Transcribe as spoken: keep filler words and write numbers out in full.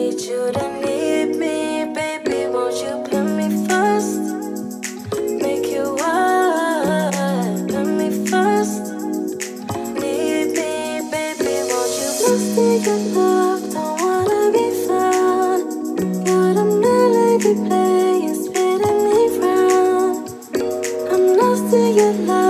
need you to need me, baby. Won't you put me first? Make you wild, put me first. Need me, baby. Won't you lost in your love? Don't wanna be found. You're the melody playing, spinning me round. I'm lost in your love.